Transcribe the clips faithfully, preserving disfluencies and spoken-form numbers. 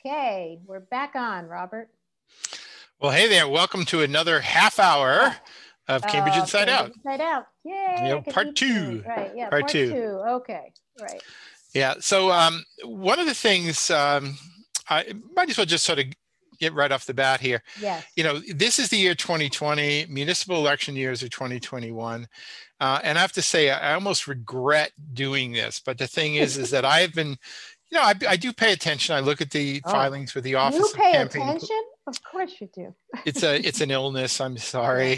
Okay, we're back on, Robert. Well, hey there. Welcome to another half hour of Cambridge Uh, Inside Cambridge Out. Inside Out. Yay. You know, part two. Right. Yeah. Part, part two. two. Okay. Right. Yeah. So um, one of the things um, I might as well just sort of get right off the bat here. Yes. You know, this is the year twenty twenty. Municipal election years are twenty twenty-one. Uh, and I have to say, I almost regret doing this. But the thing is, is that I've been, you know, I, I do pay attention. I look at the Oh, filings with the Office you of pay Campaign. attention? Of course you do. It's a it's an illness. I'm sorry,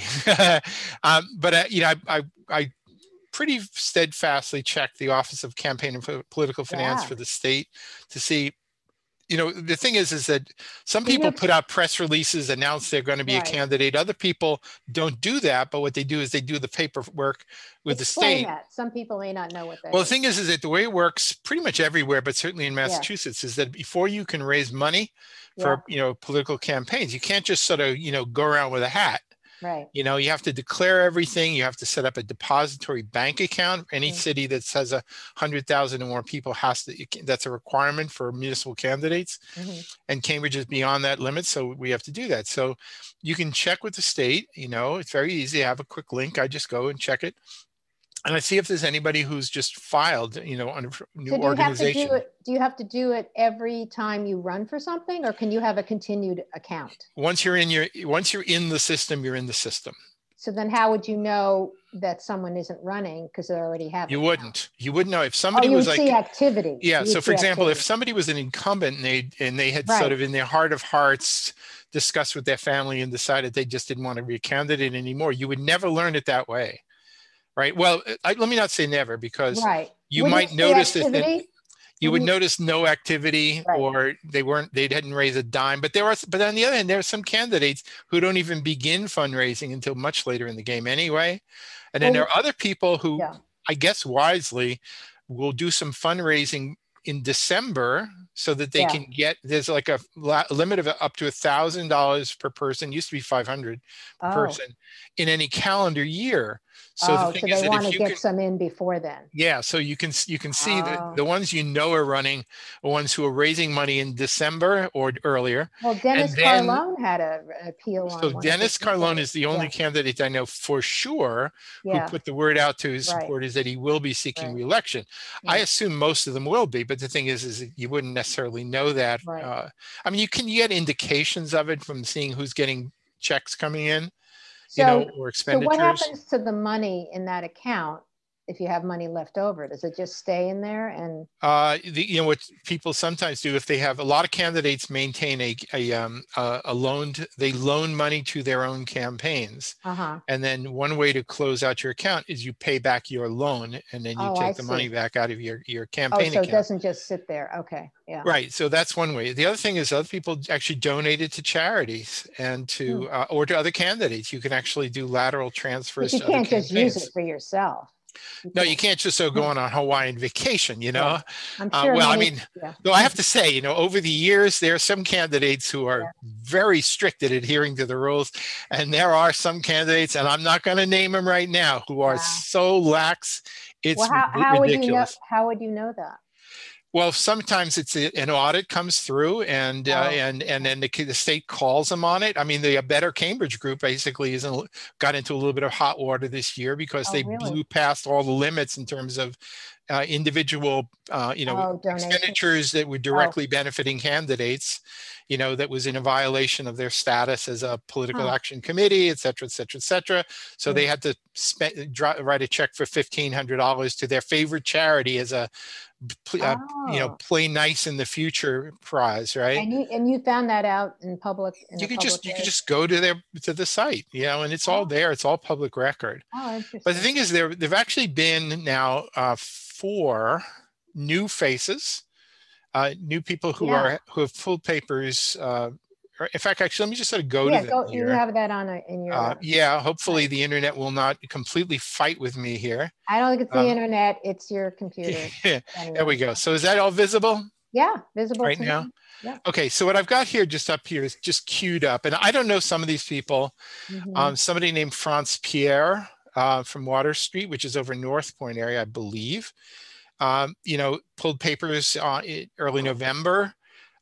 um, but uh, you know, I, I I pretty steadfastly checked the Office of Campaign and Political Finance Yeah. for the state to see. You know, the thing is, is that some Can you people ex- put out press releases, announce they're going to be Right. a candidate. Other people don't do that, but what they do is they do the paperwork with Explain the state. that. Some people may not know what that Well, the is. thing is, is that the way it works pretty much everywhere, but certainly in Massachusetts, is that before you can raise money for, you know, political campaigns, you can't just sort of, you know, go around with a hat. Right. You know, you have to declare everything. You have to set up a depository bank account. Any Mm-hmm. city that says a hundred thousand or more people has to, that's a requirement for municipal candidates. Mm-hmm. And Cambridge is beyond that limit. So we have to do that. So you can check with the state, you know, it's very easy. I have a quick link. I just go and check it. And I see if there's anybody who's just filed, you know, on a new So do you organization. have to do it? Do you have to do it every time you run for something, or can you have a continued account? Once you're in your, once you're in the system, you're in the system. So then, how would you know that someone isn't running because they already have? You an wouldn't. account? You wouldn't know if Oh, somebody you was would like see activity. Yeah. You So would for see example, if activity. somebody was an incumbent and they and they had Right. sort of in their heart of hearts discussed with their family and decided they just didn't want to be a candidate anymore, you would never learn it that way. Right. Well, I, let me not say never, because Right. you Wouldn't might see notice that, that activity? you would Wouldn't- notice no activity, Right. or they weren't, they hadn't raised a dime. But there are, but on the other hand, there are some candidates who don't even begin fundraising until much later in the game anyway. And then Well, there are other people who, yeah. I guess wisely, will do some fundraising in December so that they Yeah. can get, there's like a la- limit of up to a thousand dollars per person, used to be five hundred per Oh. person in any calendar year. So oh, the thing so is they that want if to you get can, some in before then. yeah, so you can you can see Oh. that the ones you know are running are ones who are raising money in December or earlier. Well, Dennis then- Carlone had a, an appeal on So one of Dennis his Carlone candidates. is the only Yeah. candidate I know for sure Yeah. who put the word out to his Right. supporters that he will be seeking Right. re-election. I Right. assume most of them will be, but the thing is, is that you wouldn't necessarily know that. Right. Uh, I mean, you can get indications of it from seeing who's getting checks coming in, So, you know, or so expenditures. what happens to the money in that account if you have money left over? Does it just stay in there? And Uh, the, you know what people sometimes do, if they have a lot of candidates maintain a a, um, a, a loaned, they loan money to their own campaigns, uh-huh. and then one way to close out your account is you pay back your loan, and then you Oh, take I the see. money back out of your your Oh, campaign so it account. doesn't just sit there. Okay. Yeah. Right. So that's one way. The other thing is other people actually donate it to charities and to Hmm. uh, or to other candidates. You can actually do lateral But transfers you to other can't just use campaigns. it for yourself. No, you can't just so go on a Hawaiian vacation, you know. Yeah. I'm Uh, sure. well, I many- mean, yeah. though I have to say, you know, over the years, there are some candidates who are Yeah. very strict at adhering to the rules. And there are some candidates, and I'm not going to name them right now, who are Wow. so lax. It's Well, how, ri- how would you know? ridiculous. How would you know that? Well, sometimes it's a, an audit comes through, and uh, Oh, and and then the, the state calls them on it. I mean, the Better Cambridge group basically is in, got into a little bit of hot water this year because Oh, they really? blew past all the limits in terms of uh, individual, uh, you know, Oh, donations. expenditures that were directly benefiting candidates. You know, that was in a violation of their status as a political Huh. action committee, et cetera, et cetera, et cetera. So Hmm. they had to spend, dri- write a check for fifteen hundred dollars to their favorite charity as a, pl- uh, you know, Oh. play nice in the future prize, right? And you and you found that out in public. In You a can just public you way? can just go to their to the site, you know, and it's all Oh. there. It's all public record. Oh, interesting. But the thing is, there there've actually been now uh, four new faces, uh, new people who Yeah. are who have pulled papers. Uh, or in fact, actually, let me just sort of go yeah, to go. them You here. have that on a, in your. Uh, yeah, hopefully Right. the internet will not completely fight with me here. I don't think it's the um, internet. It's your computer. There Anyway. we go. So is that all visible Yeah, visible right to now? me. Yeah. Okay, so what I've got here just up here is just queued up. And I don't know some of these people. Mhm. Um, somebody named France Pierre uh, from Water Street, which is over North Point area, I believe. Um, you know, pulled papers uh, in early November.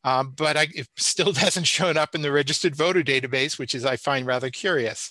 Um, but I, it still hasn't shown up in the registered voter database, which is I find rather curious.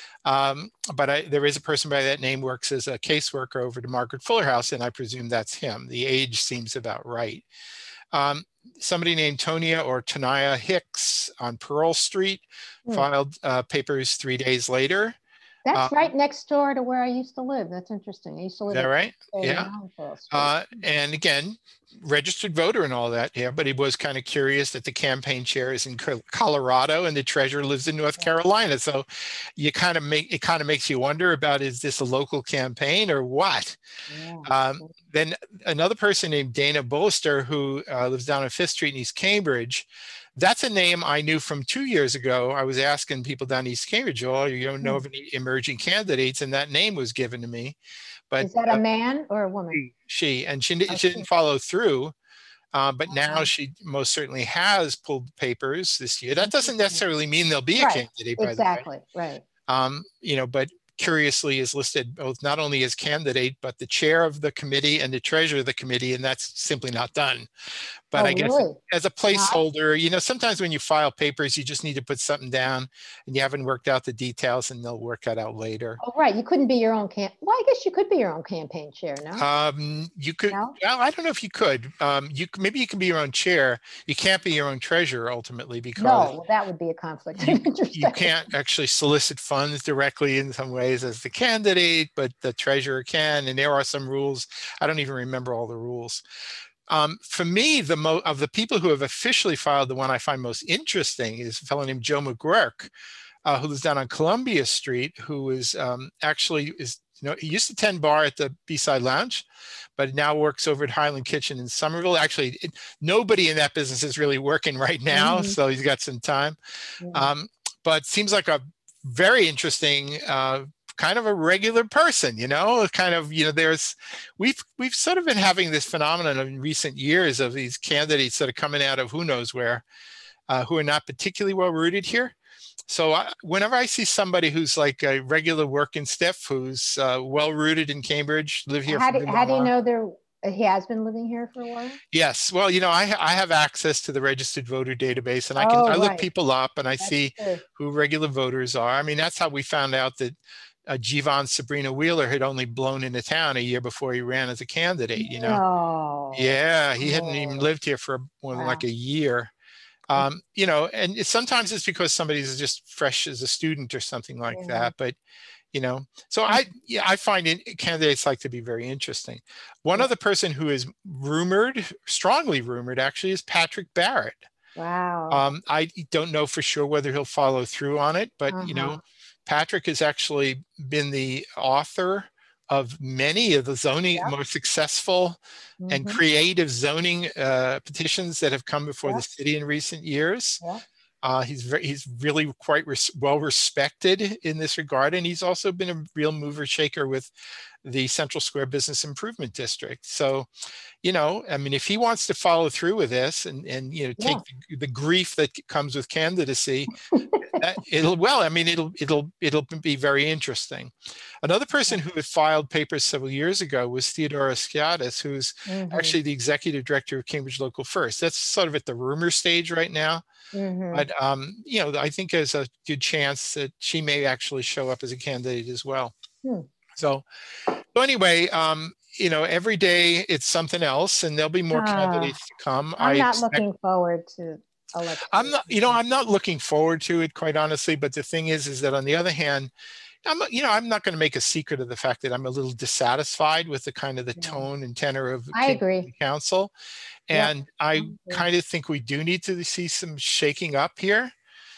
Um, but I, there is a person by that name works as a caseworker over to Margaret Fuller House, and I presume that's him. The age seems about right. Um, somebody named Tonia or Tanaya Hicks on Pearl Street hmm. filed uh, papers three days later. That's uh, right next door to where I used to live. That's interesting. I used to live. Is that right? Yeah. Uh, and again, registered voter and all that. Yeah, but he was kind of curious that the campaign chair is in Colorado and the treasurer lives in North Carolina. So you kind of make it kind of makes you wonder about, is this a local campaign or what? Yeah. Um, then another person named Dana Bolster, who uh, lives down on Fifth Street in East Cambridge. That's a name I knew from two years ago. I was asking people down East Cambridge, oh, you don't know of any emerging candidates, and that name was given to me. But is that a man or a woman? She, and she, oh, she didn't follow through. Uh, but now uh-huh. she most certainly has pulled papers this year. That doesn't necessarily mean there'll be a right. candidate. By exactly, the way. right. Um, you know, but curiously is listed both not only as candidate, but the chair of the committee and the treasurer of the committee, and that's simply not done. But oh, I guess really? as a placeholder, you know, sometimes when you file papers, you just need to put something down and you haven't worked out the details and they'll work that out later. Oh, right. You couldn't be your own camp. Well, I guess you could be your own campaign chair, no? Um, you could, no? well, I don't know if you could. Um, you Maybe you can be your own chair. You can't be your own treasurer ultimately because no, well, that would be a conflict. You, you can't actually solicit funds directly in some ways as the candidate, but the treasurer can, and there are some rules. I don't even remember all the rules. Um, for me, the mo of the people who have officially filed, the one I find most interesting is a fellow named Joe McGuirk, uh, who lives down on Columbia Street, who is um, actually is you know he used to tend bar at the B-Side Lounge, but now works over at Highland Kitchen in Somerville. Actually, it, nobody in that business is really working right now, mm-hmm. so he's got some time. Yeah. Um, but seems like a very interesting. Uh, kind of a regular person, you know, kind of, you know, there's, we've, we've sort of been having this phenomenon in recent years of these candidates that are coming out of who knows where, uh, who are not particularly well rooted here. So I, whenever I see somebody who's like a regular working stiff, who's uh, well rooted in Cambridge, live here. How do, how do you know there, he has been living here for a while? Yes. Well, you know, I, I have access to the registered voter database and I can, oh, I look right. people up and I that's see true. who regular voters are. I mean, that's how we found out that Uh, Jivan Sabrina Wheeler had only blown into town a year before he ran as a candidate, you know? No. Yeah, he hadn't oh. even lived here for more than wow. like a year. Um, you know, and it, sometimes it's because somebody's just fresh as a student or something like yeah. that. But, you know, so I, yeah, I find it, candidates like to be very interesting. One yeah. other person who is rumored, strongly rumored actually, is Patrick Barrett. Wow. Um, I don't know for sure whether he'll follow through on it, but, uh-huh. you know, Patrick has actually been the author of many of the zoning, yep. more successful mm-hmm. and creative zoning uh, petitions that have come before yep. the city in recent years. Yep. Uh, he's very, he's really quite res well respected in this regard, and he's also been a real mover shaker with the Central Square Business Improvement District. So, you know, I mean, if he wants to follow through with this and and you know take yeah. the, the grief that comes with candidacy, that it'll well, I mean, it'll it'll it'll be very interesting. Another person who had filed papers several years ago was Theodora Skiatis, who's mm-hmm. actually the executive director of Cambridge Local First. That's sort of at the rumor stage right now. Mm-hmm. But, um, you know, I think there's a good chance that she may actually show up as a candidate as well. Hmm. So, so anyway, um, you know, every day it's something else and there'll be more uh, candidates to come. I'm I not expect, looking forward to election. I'm not, you know, I'm not looking forward to it, quite honestly. But the thing is, is that on the other hand, I'm, you know, I'm not going to make a secret of the fact that I'm a little dissatisfied with the kind of the yeah. tone and tenor of I agree. Council. And yep. I kind of think we do need to see some shaking up here.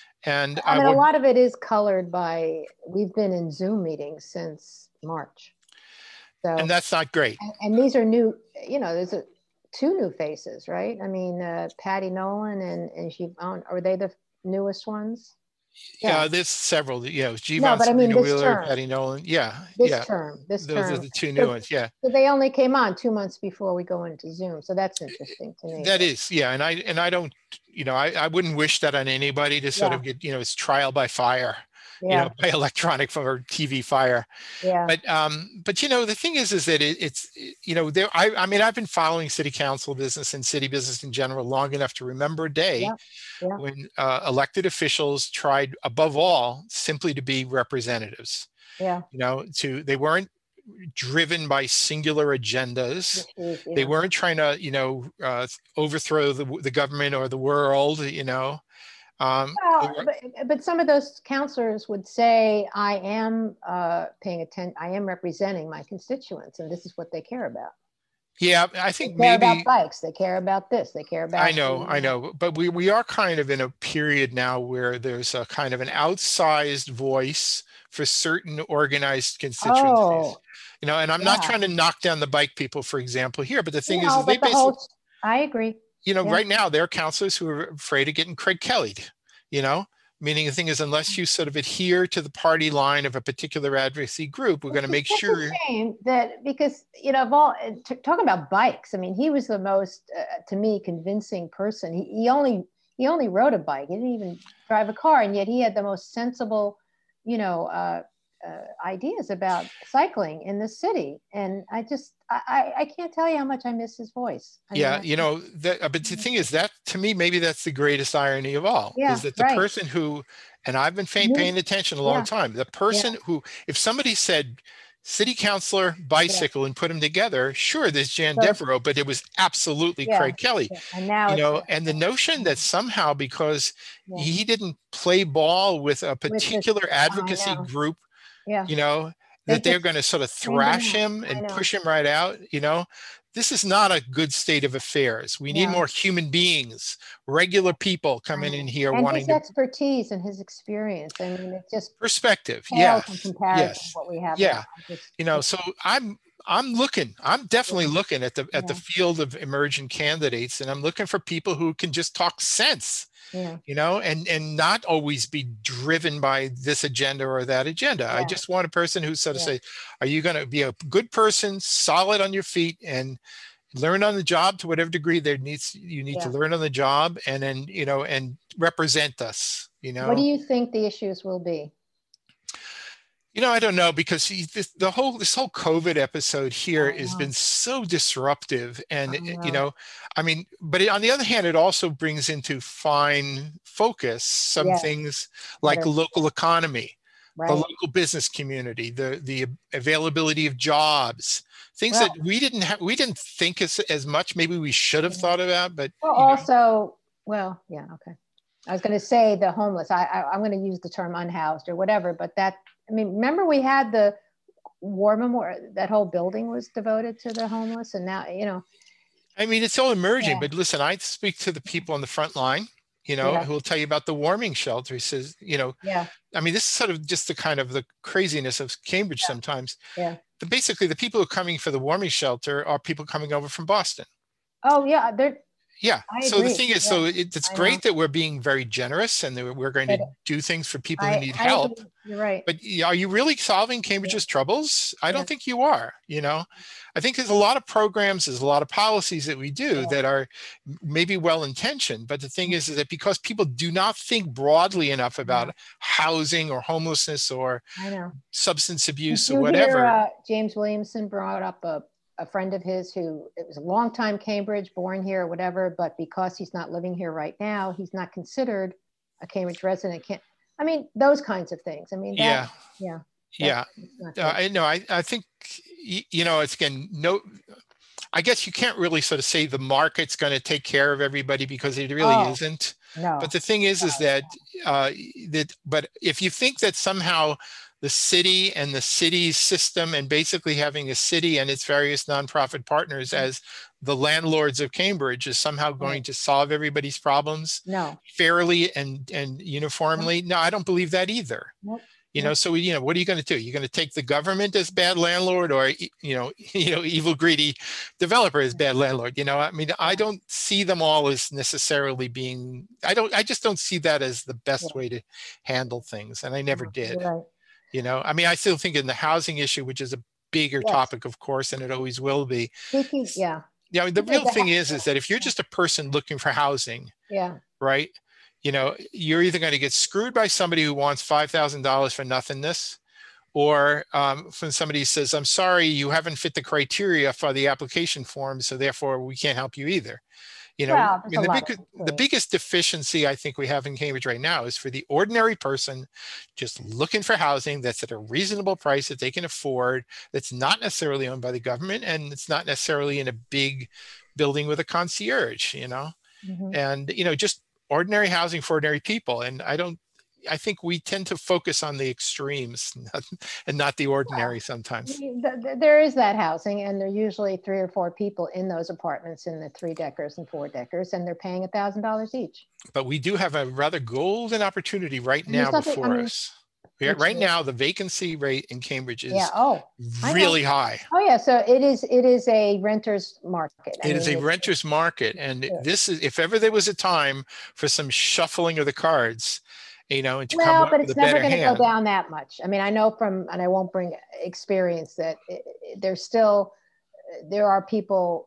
And I mean, I would, a lot of it is colored by, we've been in Zoom meetings since March. So, and that's not great. And, and these are new, you know, there's a, two new faces, right? I mean, uh, Patty Nolan and, and she, are they the newest ones? Yeah, uh, there's several. You know, Jivan no, but I mean, this Wheeler, term. Patty Nolan. Yeah, this yeah. term, this Those term. are the two new so, ones. Yeah. So they only came on two months before we go into Zoom. So that's interesting to me. That is, yeah, and I and I don't, you know, I I wouldn't wish that on anybody to sort yeah. of get, you know, it's trial by fire. you know, Yeah. by electronic or T V fire. Yeah. But um, but you know, the thing is, is that it, it's you know, there. I I mean, I've been following city council business and city business in general long enough to remember a day Yeah. Yeah. when uh, elected officials tried, above all, simply to be representatives. Yeah. You know, to they weren't driven by singular agendas. Issues, They yeah. weren't trying to, you know, uh, overthrow the, the government or the world, you know. Um, they Well, were, but, but some of those counselors would say, I am uh, paying attention, I am representing my constituents, and this is what they care about. yeah, I They think care about maybe, bikes, they care about this, they care I about know, I the, know, but we, we are kind of in a period now where there's a kind of an outsized voice for certain organized constituencies, oh, you know, and I'm not yeah. trying to knock down the bike people, for example, here, but the thing is, No, is they but the basically, whole, I agree. you know, Yeah. right now there are counselors who are afraid of getting Craig Kelly'd, you know, meaning the thing is, unless you sort of adhere to the party line of a particular advocacy group, we're going to It's make such a sure. shame that because, you know, of all, t- talking about bikes, I mean, he was the most, uh, to me, convincing person. He, he only, he only rode a bike. He didn't even drive a car. And yet he had the most sensible, you know, uh, uh, ideas about cycling in the city. And I just, I, I can't tell you how much I miss his voice. I mean, Yeah, I, you know, that, uh, but the thing is that to me, maybe that's the greatest irony of all, is yeah, that the right. person who, and I've been paying, Knew- paying attention a long yeah, time, the yeah, person who, if somebody said city councilor, yeah. bicycle, and put them together, sure, there's Jan So, Devereaux, but it was absolutely yeah, Craig Kelly, yeah. And now you it's, know, and the notion that somehow because yeah, he didn't play ball with a with this, particular I advocacy know. group, Yeah. you know, They that they're just going to sort of trained him thrash out. him I and know. push him right out, you know, this is not a good state of affairs. We need Yeah. more human beings, regular people I coming in know. here And wanting his to expertise and his experience. I mean, it just perspective. pales in Yes, comparison to yes, what we have now. yeah. I just, You know, so I'm I'm looking, I'm definitely yeah, looking at the at the yeah, field of emerging candidates, and I'm looking for people who can just talk sense, yeah, you know, and and not always be driven by this agenda or that agenda. I yeah, just want a person who sort of yeah, say, are you going to be a good person, solid on your feet, and learn on the job to whatever degree there needs you need to yeah. learn on the job, and then, you know, and represent us, you What do know. you think the issues will be? You know, I don't know, because he, this, the whole this whole COVID episode here I has know. been so disruptive, I and you know. know, I mean, but it, on the other hand, it also brings into fine focus some Yes. things That like are, local economy, the right. local business community, the the availability of jobs, things Well, that we didn't have, we didn't think as as much. Maybe we should have yeah. thought about, but Well, you know, also, well, yeah, okay. I was going to say the homeless. I, I I'm going to use the term unhoused or whatever, but that, I mean, remember we had the war memorial, that whole building was devoted to the homeless, and now, you know, I mean, it's all emerging, yeah, but listen, I speak to the people on the front line, you know, yeah, who will tell you about the warming shelter. He says, you know, yeah, I mean, this is sort of just the kind of the craziness of Cambridge sometimes. yeah. But basically, the people who are coming for the warming shelter are people coming over from Boston. Oh, yeah, there, Yeah. I So the agree. thing is, Yeah, so it, it's I know. great that we're being very generous and that we're going to But do things for people who I, need I help. agree. You're right. But are you really solving Yeah, Cambridge's troubles? I yeah, don't think you are, you know. I think there's a lot of programs, there's a lot of policies that we do yeah. that are maybe well-intentioned. But the thing is, is that because people do not think broadly enough about No, housing or homelessness or I know. substance Did abuse or you hear whatever. uh, James Williamson brought up a, a friend of his who, it was a long time Cambridge, born here, or whatever, but because he's not living here right now, he's not considered a Cambridge resident. Can't, I mean, those kinds of things. I mean, that, Yeah. yeah, that's Yeah. not Uh, good. I know. I, I think, you know, it's again, no, I guess you can't really sort of say the market's going to take care of everybody, because it really Oh, isn't. But no. the thing is, is Sorry. that, uh, that, but if you think that somehow the city and the city's system, and basically having a city and its various nonprofit partners as the landlords of Cambridge, is somehow going Right. to solve everybody's problems No. fairly and, and uniformly, no, I don't believe that either. Nope. You know, Nope. so, you know, what are you going to do? You're going to take the government as bad landlord, or, you know, you know, evil, greedy developer as bad landlord. You know, I mean, I Yeah. don't see them all as necessarily being, I don't, I just don't see that as the best Yeah. way to handle things. And I never No, did, you're right. you know, I mean, I still think in the housing issue, which is a bigger Yes. topic, of course, and it always will be. Speaking, yeah. You know, the Yeah, real the thing ha- is, is that if you're just a person looking for housing, yeah. right? You know, you're either going to get screwed by somebody who wants five thousand dollars for nothingness, or um, from somebody who says, I'm sorry, you haven't fit the criteria for the application form, so therefore we can't help you either. You know, Well, I there's mean, a the, lot big, of the between. biggest deficiency I think we have in Cambridge right now is for the ordinary person just looking for housing that's at a reasonable price that they can afford, that's not necessarily owned by the government, and it's not necessarily in a big building with a concierge, you know, Mhm. and, you know, just ordinary housing for ordinary people. And I don't, I think we tend to focus on the extremes not, and not the ordinary sometimes. There is that housing, and there are usually three or four people in those apartments in the three deckers and four deckers, and they're paying a thousand dollars each. But we do have a rather golden opportunity right And there's now nothing, I before mean, us. Yeah, which right is, now, the vacancy rate in Cambridge yeah. is Oh, I know. really high. Oh, yeah. So it is. It is a renter's market. I It is mean, a it, renter's market. And it, this is, if ever there was a time for some shuffling of the cards, you know, and to come well, up but with a it's never better going to go hand. down that much. I mean, I know from, and I won't bring experience that it, it, there's still, there are people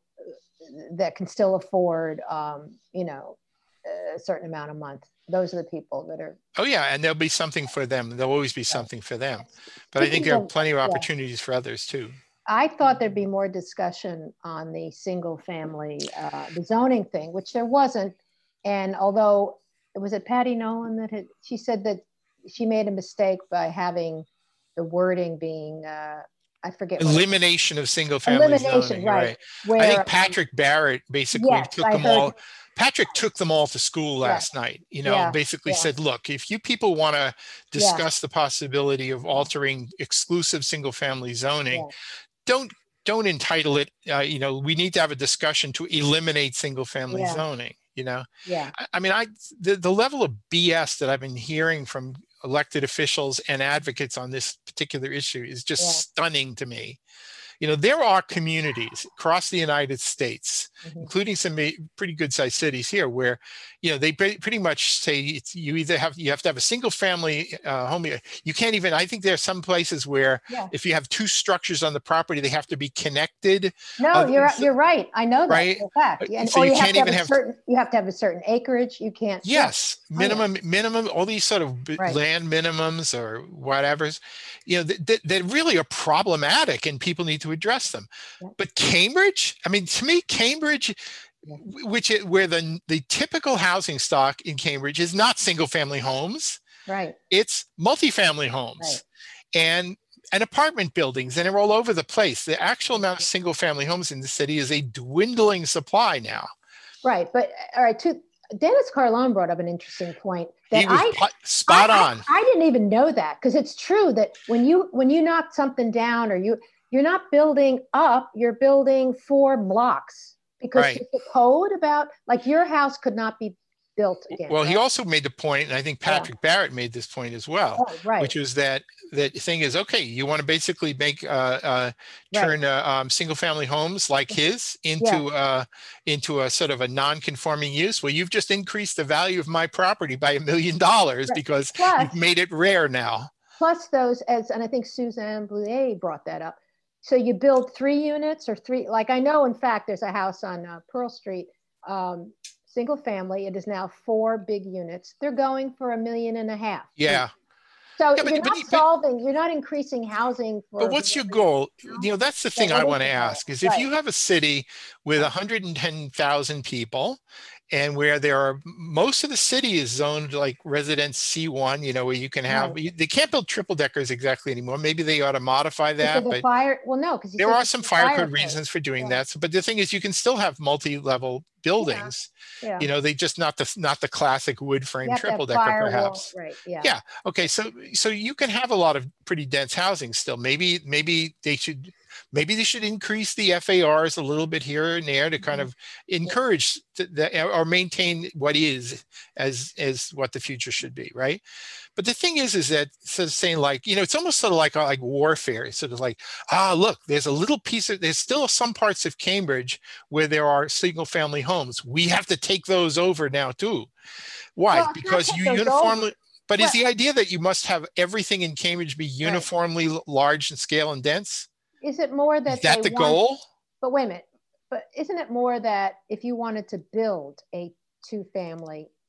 that can still afford, um, you know, a certain amount a month. Those are the people that are. Oh, yeah. And there'll be something for them. There'll always be Right. something for them. But I think Speaking there are of, plenty of yeah, opportunities for others too. I thought there'd be more discussion on the single family, uh, the zoning thing, which there wasn't. And although it was it Patty Nolan that had, she said that she made a mistake by having the wording being, uh, I forget what it was. Elimination of single family Elimination, zoning, right? right? I Where, think Patrick Barrett basically yes, took I them heard. all. Patrick took them all to school Yes, last night, you know, yeah, basically yeah, said, look, if you people want to yeah, discuss the possibility of altering exclusive single family zoning, yeah, don't don't entitle it, uh, you know, we need to have a discussion to eliminate single family yeah, zoning, you know. yeah. I, I mean, I the, the level of B S that I've been hearing from elected officials and advocates on this particular issue is just Yeah. stunning to me. You know, there are communities across the United States, Mhm. including some pretty good sized cities here where, you know, they pretty much say it's, you either have, you have to have a single family uh, home. You can't even, I think there are some places where Yeah. if you have two structures on the property, they have to be connected. No, uh, you're you're right. I know that right? for a fact. And, So or you you have can't to have even a have certain, you have to have a certain acreage. You can't. Yes, Yeah. Oh, yeah. minimum, minimum, all these sort of b- Right. land minimums or whatever's, you know, that, that, that really are problematic and people need to address them. Yeah. But Cambridge, I mean, to me, Cambridge, Yeah. which is where the the typical housing stock in Cambridge is not single family homes, Right. it's multifamily homes Right. and and apartment buildings, and they're all over the place. The actual Mm-hmm. amount of single family homes in the city is a dwindling supply now. Right. But all right, to Dennis Carlone brought up an interesting point that He was I po- spot I, on. I, I didn't even know that, because it's true that when you when you knock something down, or you you're not building up, you're building four blocks, because Right. there's a code about, like, your house could not be built again. Well, right? he also made the point, and I think Patrick yeah. Barrett made this point as well, oh, right. which is that the thing is, okay, you want to basically make uh, uh, turn right. uh, um, single-family homes like his into yeah. uh, into a sort of a non-conforming use. Well, you've just increased the value of my property by a million dollars because plus, you've made it rare now. Plus those, as and I think Suzanne Boulet brought that up. So you build three units or three, like I know, in fact, there's a house on uh, Pearl Street. Um, single family. It is now four big units. They're going for a million and a half. Yeah. So yeah, but, you're but, not but, solving, you're not increasing housing for. But what's your goal? You know, that's the thing yeah, I want to ask is if right. you have a city with one hundred ten thousand people and where there are, most of the city is zoned like residence C one, you know, where you can have, right. you, they can't build triple deckers exactly anymore. Maybe they ought to modify that. But fire, well, no, because there are some fire code, code reasons for doing yeah. that. So, but the thing is, you can still have multi-level buildings. Yeah. Yeah. You know, they just not the not the classic wood frame triple decker, perhaps. Right. Yeah. Yeah. Okay. So so you can have a lot of pretty dense housing still. Maybe maybe they should maybe they should increase the F A Rs a little bit here and there to kind mm-hmm. of encourage yeah. the, or maintain what is as as what the future should be, right? But the thing is, is that sort of saying like, you know, it's almost sort of like like warfare. It's sort of like, ah, look, there's a little piece of, there's still some parts of Cambridge where there are single family homes. We have to take those over now too. Why? Well, because you uniformly, over. But well, is the idea that you must have everything in Cambridge be uniformly right. large in scale and dense? Is it more that is that the want, goal? But wait a minute, but isn't it more that if you wanted to build a two family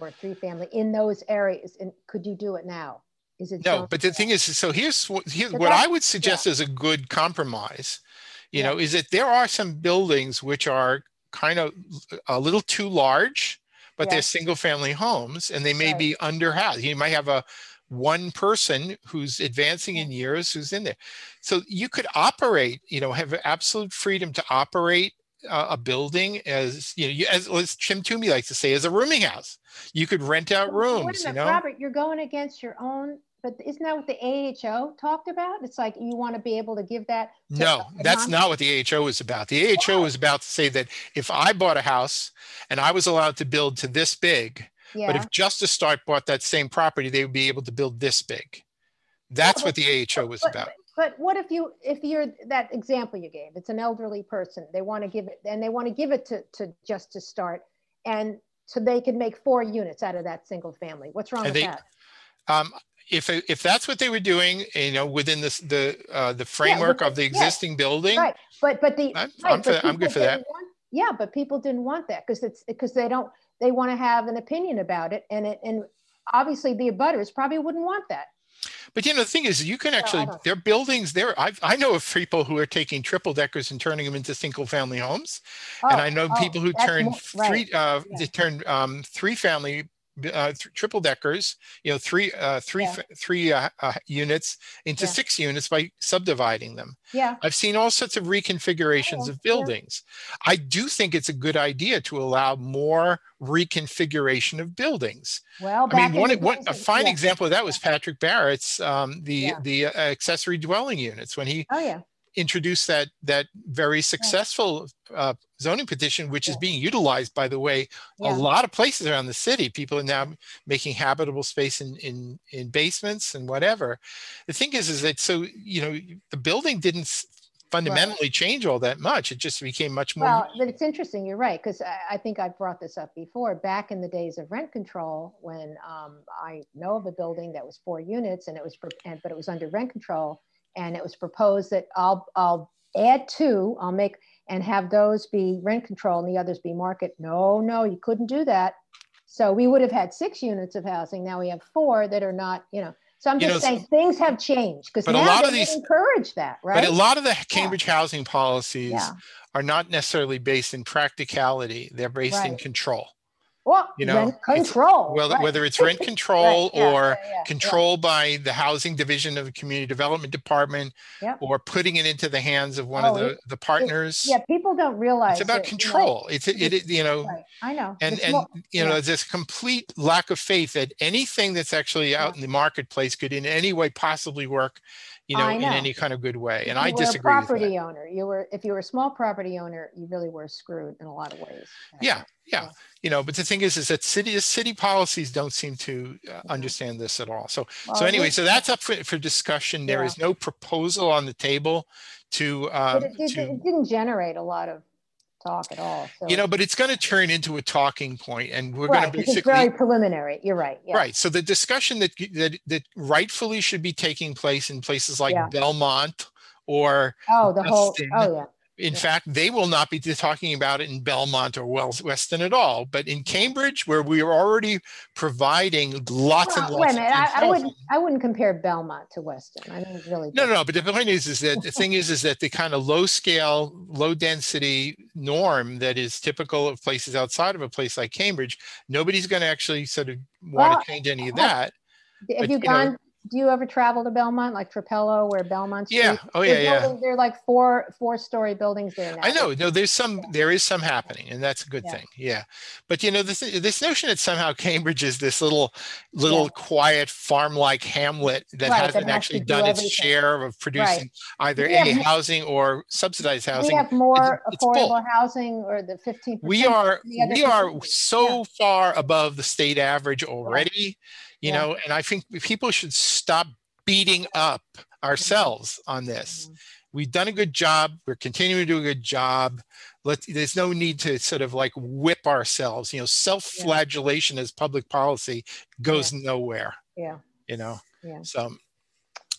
or a three family in those areas. And could you do it now? Is it No, zoned but the now? thing is, so here's what, here's But what I that's, would suggest yeah, as a good compromise, you yeah, know, is that there are some buildings which are kind of a little too large, but they're yes, single family homes and they may right. be under housed. You might have a one person who's advancing Yeah. in years who's in there. So you could operate, you know, have absolute freedom to operate uh, a building as, you know, you, as, as Jim Toomey likes to say, as a rooming house. You could rent out But wait a rooms, you minute, know? Robert, you're going against your own, but isn't that what the A H O talked about? It's like you want to be able to give that to No, a that's non. not what the A H O is about. The A H O is about to say that if I bought a house and I was allowed to build to this big, but Yeah. if Justice Start bought that same property, they would be able to build this big. Yeah, That's but, what the A H O is but, about. but what if you, if you're that example you gave, it's an elderly person, they want to give it, and they want to give it to, to Justice Start, and so they can make four units out of that single family. What's wrong And with they, that? um, if if that's what they were doing, you know, within this the uh, the Yeah, with framework the, of the yes, existing building, right. But but the I'm I'm right, for but I'm people good for that. didn't want, yeah, but people didn't want that because it's because they don't, they want to have an opinion about it, and it and obviously the abutters probably wouldn't want that. But you know, the thing is, you can So I actually, don't. there are buildings there. I I know of people who are taking triple deckers and turning them into single family homes, and Oh, I know oh, people who that's turn more right. three uh Yeah, they turn um three family uh, th- triple deckers, you know, three uh three yeah, f- three uh, uh, units into yeah, six units by subdividing them. yeah, I've seen all sorts of reconfigurations oh, of yeah, yeah. buildings. I do think it's a good idea to allow more reconfiguration of buildings. Well, I mean, back in one, the one days a of, fine yeah, example of that yeah, was Patrick Barrett's um, the yeah. the uh, accessory dwelling units when he Oh yeah, introduced that that very yeah, successful uh, zoning petition, which is yeah, being utilized, by the way, a yeah. lot of places around the city. People are now making habitable space in in in basements and whatever. The thing is, is that so you know the building didn't s- Right. fundamentally change all that much. It just became much more Well, but useful. it's interesting. You're right, because I, I think I've brought this up before. Back in the days of rent control, when um, I know of a building that was four units, and it was, and, but it was under rent control, and it was proposed that I'll I'll add two, I'll make and have those be rent control and the others be market. No, no, you couldn't do that. So we would have had six units of housing. Now we have four that are not, you know. So I'm You know, just saying things have changed because but a now lot they of would these encourage that, But a right? lot of the Yeah, Cambridge housing policies yeah, are not necessarily based in practicality. They're based in right. control. Well, You know, rent it's control, well, right? whether it's rent Right. control Yeah. or Yeah. Yeah. Yeah. control by the housing division of the community development department Yep. or putting it into the hands of one of Oh, it, the, the it, yeah. partners. People don't It's realize about that, you know, control. It's, it, this, it, you know, right. I know. and, This and, more, you yeah. know, there's a complete lack of faith that anything that's actually Yeah. out in the marketplace could in any way possibly work, you know, I in know. any kind of good way. If And I you were a disagree with that. property owner, you were, if you were a small property owner, you really were screwed in a lot of ways back Yeah, then. yeah. Yeah. You know, but the thing is, is that city city policies don't seem to uh, Yeah. understand this at all. So, so Well, anyway, we, so yeah. that's up for, for discussion. There Yeah. is no proposal on the table to But um, it, did, to it didn't generate a lot of talk at all. you So, know, but it's going to turn into a talking point, and we're going to right. Because it's very basically preliminary. You're right. Yeah. right. So the discussion that that that rightfully should be taking place in places like Yeah. Belmont or Oh, the whole, Weston. oh, yeah. In Yeah. fact, they will not be talking about it in Belmont or Wells Weston at all. But in Yeah. Cambridge, where we are already providing lots and Well, wait a lots of minute. good I, I housing. wouldn't. I wouldn't compare Belmont to Weston. I think it's really No, no, different. no. But the point is, is that the thing is, is that the kind of low scale, low density norm that is typical of places outside of a place like Cambridge, nobody's going to actually sort of want Well, to change any of have, that. have But you you know, gone? Do you ever travel to Belmont, like Trapello, where Belmont yeah. Street? Oh, They're yeah, yeah. building. They're like four four story buildings there now. I They're, know. No, there's some, there is some happening, and that's a good yeah, thing. Yeah, but you know, this this notion that somehow Cambridge is this little, yeah, little quiet farm-like hamlet that right. That hasn't has to actually do done its everything. share of Right. producing either We A, have housing or subsidized we housing, have it, more it's bull. affordable housing, or the fifteen We percent are the other we are communities. Yeah, so far above the state average yeah, already, you yeah. know, and I think people should stop beating up ourselves on this. Mhm. We've done a good job. We're continuing to do a good job. Let's, there's no need to sort of like whip ourselves. You know, Yeah, self-flagellation as public policy yeah, goes nowhere, yeah, you know. yeah. So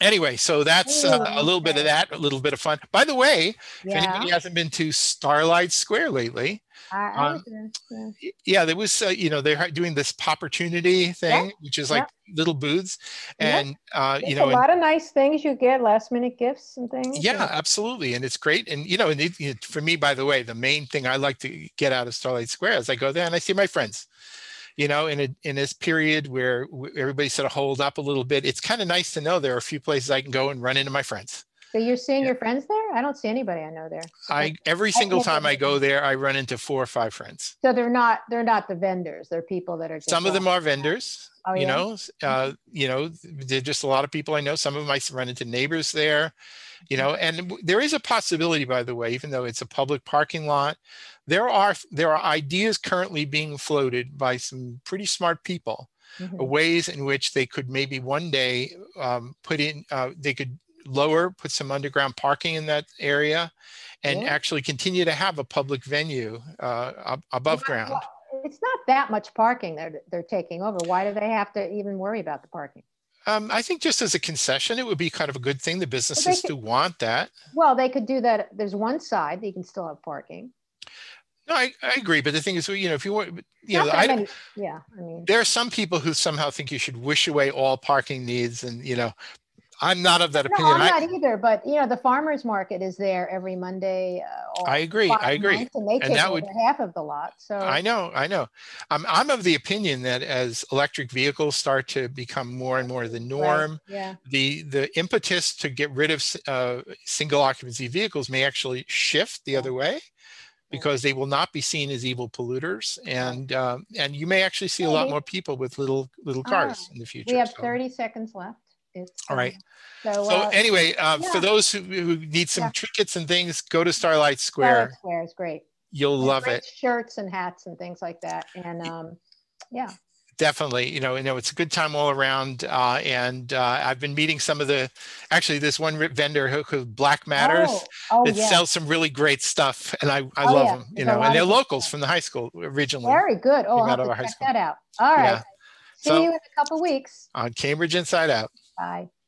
Anyway, so that's uh, a Oh, little bit of okay. that, a little bit of fun. By the way, if Yeah, anybody hasn't been to Starlight Square lately, I, I was um, there. Yeah. yeah, there was, uh, you know, they're doing this Popportunity Yep. thing, which is like Yep. little booths, Yep. and uh, you There's a know, and lot of nice things you get, last minute gifts and things. yeah, And absolutely, and it's great. And you know, and it, it- for me, by the way, the main thing I like to get out of Starlight Square is I go there and I see my friends. You know, in a in this period where w- everybody sort of hold up a little bit, it's kind of nice to know there are a few places I can go and run into my friends. so you're seeing Yeah. your friends there? I don't see anybody I know there. Okay. I every I single can't get time I into go them. there, I run into four or five friends. So they're not they're not the vendors. They're people that are just Some of them walking are around. vendors, Oh you yeah. know, uh, you know, they're just a lot of people I know. Some of them I run into neighbors there, you know, and w- there is a possibility, by the way, even though it's a public parking lot, there are there are ideas currently being floated by some pretty smart people, uh, Mm-hmm. ways in which they could maybe one day um, put in, uh, they could lower, put some underground parking in that area, and Really? actually continue to have a public venue uh, ab- above What, what, ground. it's not that much parking they're they're taking over. Why do they have to even worry about the parking? Um, I think just as a concession, it would be kind of a good thing. The But they businesses could do want that. well, they could do that. There's one side that you can still have parking. No, I, I agree. But the thing is, you know, if you want, you Not know, that I, many. Yeah, I mean, there are some people who somehow think you should wish away all parking needs. And, you know, I'm not of that no, opinion. I'm I, not either. But you know, the farmers market is there every Monday uh, I all agree. I five agree. months, and they And take that over would, half of the lot. I So know, I know. I'm, I'm of the opinion that as electric vehicles start to become more and more the right, norm, yeah. the the impetus to get rid of uh, single occupancy vehicles may actually shift the Yeah. other way, Right. because they will not be seen as evil polluters, Right. and um, and you may actually see a lot Maybe. more people with little little All right. cars in the We future. have So, thirty seconds left. It's all uh, right. so So uh, anyway, uh, for yeah, those who, who need some yeah. trinkets and things, go to Starlight Starlight Square. Square is great. You'll They have love great it. shirts and hats and things like that. And um, yeah. Definitely, you know, you know, it's a good time all around. Uh, and uh, I've been meeting some of the, actually, this one vendor who, who Black Matters, Oh, oh that yeah. sells some really great stuff, and I I Oh love yeah. them, you There's a know, and lot they're of good locals stuff. from the high school originally, Very good. Oh, came I'll out have of to our high check school. that out. All right. Yeah. See you So in a couple weeks. on Cambridge Inside Out. Bye.